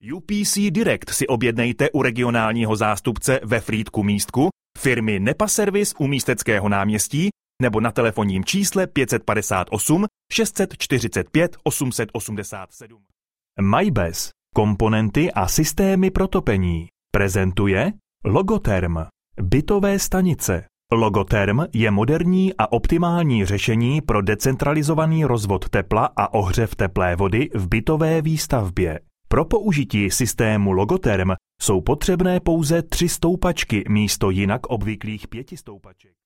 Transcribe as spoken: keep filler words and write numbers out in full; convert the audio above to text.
U P C Direct si objednejte u regionálního zástupce ve Frýdku Místku, firmy Nepa Service u Místeckého náměstí nebo na telefonním čísle pět set padesát osm šest set čtyřicet pět osm set osmdesát sedm. Majbez. Komponenty a systémy pro topení. Prezentuje Logotherm. Bytové stanice. Logotherm je moderní a optimální řešení pro decentralizovaný rozvod tepla a ohřev teplé vody v bytové výstavbě. Pro použití systému Logotherm jsou potřebné pouze tři stoupačky místo jinak obvyklých pěti stoupaček.